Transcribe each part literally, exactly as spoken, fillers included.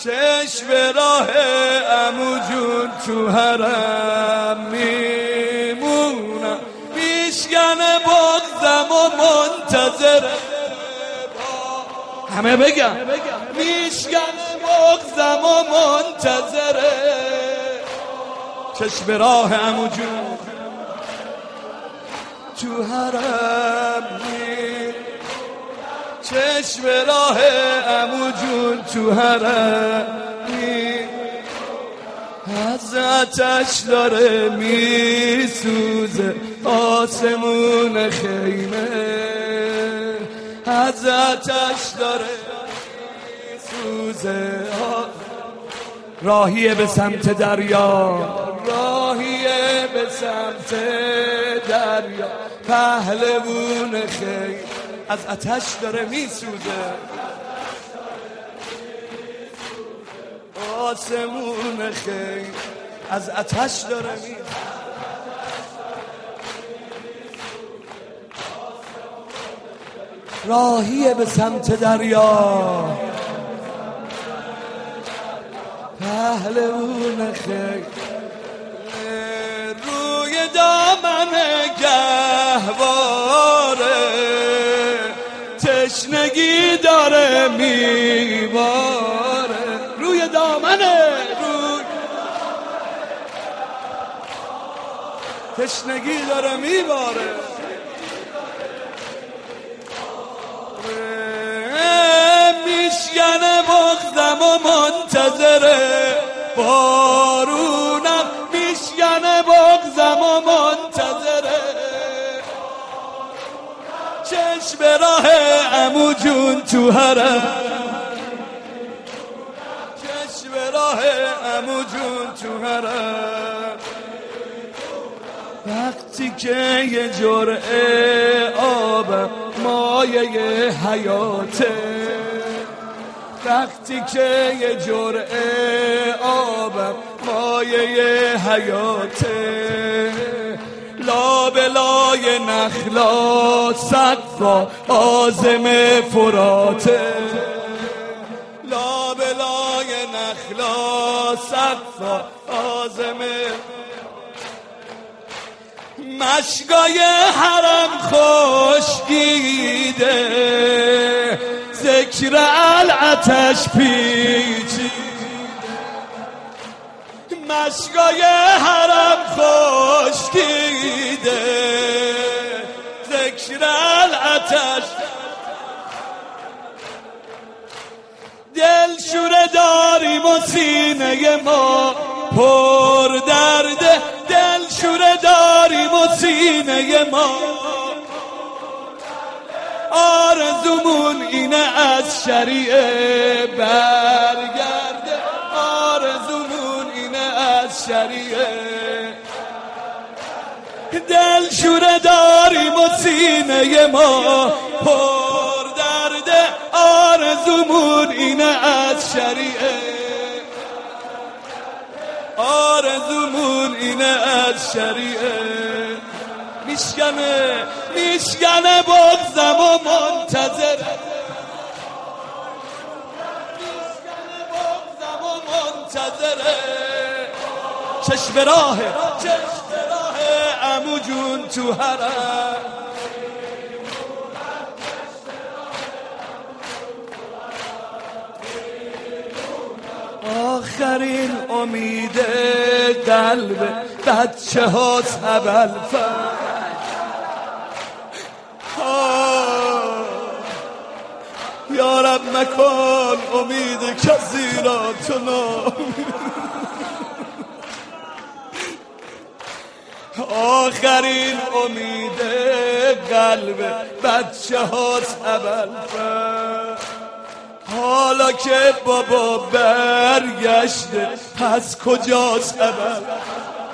چشم به راه عمو جون تو حرم میمونم، میشکنه بغضم و منتظر، همه بگم میشکنه بغضم و منتظره، چشم به راه عمو جون تو حرم می، چشم به راه عمو جون تو حرم می، از آتش داره میسوزه آسمون خیمه، از آتش داره میسوزه. راهیه به سمت دریا، راهیه به سمت دریا، پهلوون خیل از آتش داره میسوزه، آسمون خیل از آتش داره میسوزه. راهیه به سمت دریا، پهلوون خیل روی دامن گهواره، تشنگی داره میباره، روی دامنه روی تشنگی داره میباره، میشکنه بغضم و منتظره، بارونم میشکنه بغضم و منتظره، چشم به راه عمو جون تو حرم، چشم به راه عمو جون تو حرم. وقتی که یه جرعه آبم مایه حیاته، وقتی که یه جرعه آبم مایه حیاته، لابلای نخلا سقفا آزم فراته، لابلای نخلا سقفا آزم، مشگای حرم خشکیده، ذکر العتش پیچی، مشگای حرم خشکیده، ذکر العتش، دل شوره داریم و سینه ما پر درده، دل شوره داریم و سینه ما، آرزومون اینه از شریعه برگرده، آرزومون اینه از شریعه، دل شوره داریم و سینه ما پر درده، آرزومون اینه از شریعه، آرزومون اینه از شریعه، میشکنه میشکنه بغضم و منتظره، میشکنه بغضم و منتظره، چشم به راه چشم به راه عمو جون تو حرم، آخرین امید قلب بچه هاست ابوالفضل، یا رب مکن امید کسی را تو ناامید، آخرین امید قلب بچه هاست ابوالفضل، حالا که بابا برگشته پس کجاست ابوالفضل،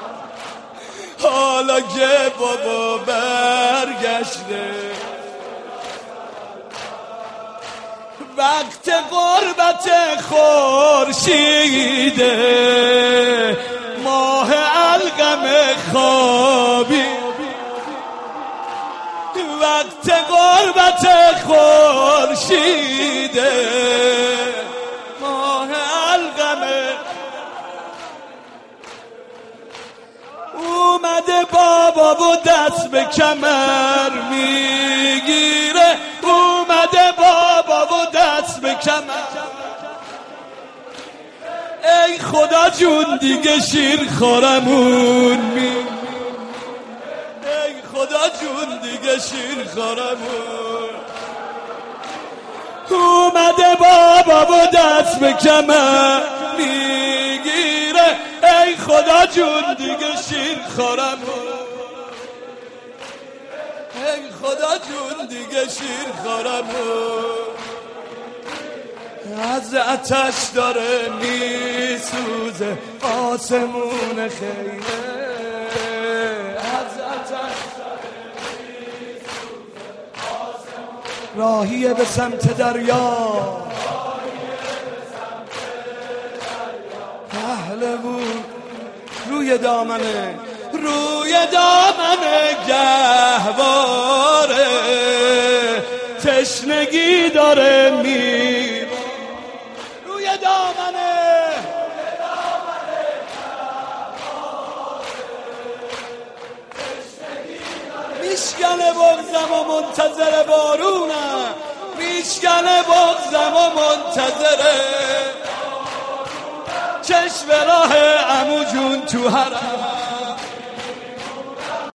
حالا که بابا برگشته، وقت غربت خورشیده، ماه القم خوابی، وقت غربت خورشیده، ماه اومده بابا و دست به کمر میگیره، اومده بابا و دست به کمر. ای خدا جون دیگه شیر خورمون می، ای خدا جون دیگه شیر خورمون. اومده بابا و دست به کمر میگیره، ای خدا جون دیگه شیر خورمون. ای خدا جون دیگه شیر خورمون. از آتش داره میسوزه آسمون خیره، از آتش داره میسوزه آسمون. راهیه به سمت دریا، پهلوون روی دامنه، روی دامنه گهواره، تشنگی داره می روی دامنه، میشکنه بغزم و منتظر بارونم، میشکنه بغزم و منتظره چشم راه عمو جون تو حرم.